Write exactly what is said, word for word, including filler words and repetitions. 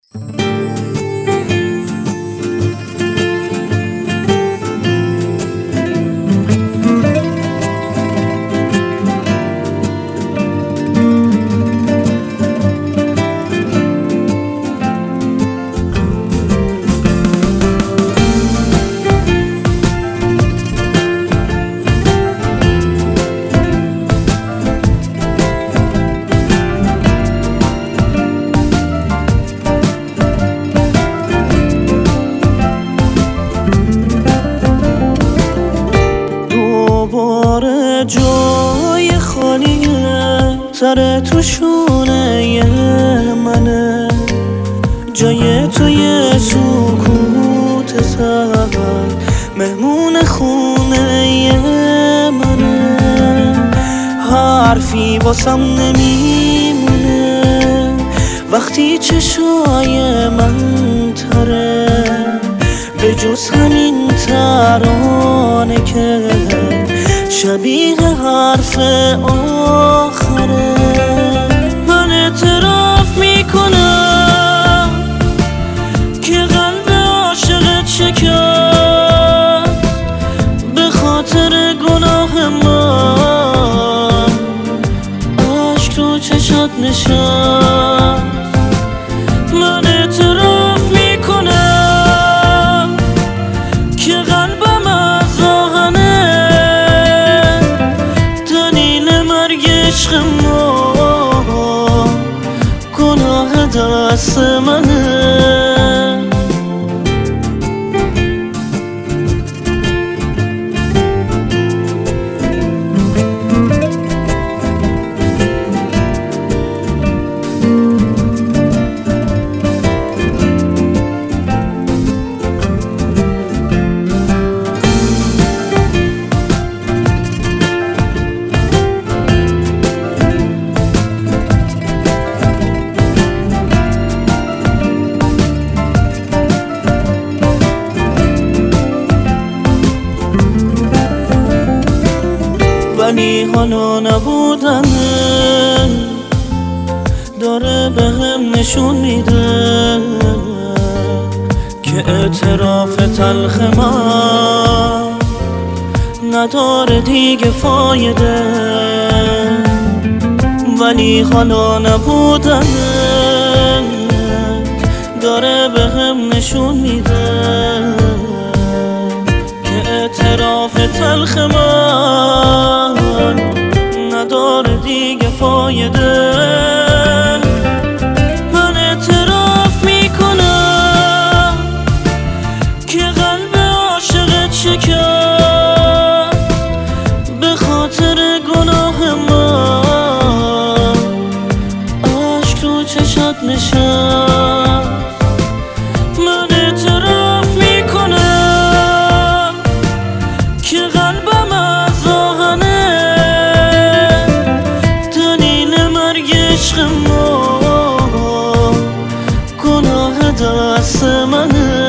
دوباره جای خالیه، سر تو شونه منه، جای توی سکوت سر مهمون خونه منه. حرفی واسم نمیمونه وقتی چشای من تره، به جز همین ترانه که شبیه حرف آخره. من اعتراف میکنم که قلب عاشقت شکست، به خاطر گناه من عشق رو چشات نشست. من اعتراف میکنم که قلبم از آهنه، دلیل مرگ عشق ما گناه دست منه. ولی حالا نبودن داره به هم نشون میده که اعتراف تلخ من نداره دیگه فایده. ولی حالا نبودن داره به هم نشون میده که اعتراف تلخ من نداره دیگه فایده. من اعتراف میکنم که قلب عاشقت شکست، به خاطر گناه من عشق رو چشات نشست. من اعتراف میکنم که قلبم از آهنه، دلیل مرگ عشق ما گناه دست منه.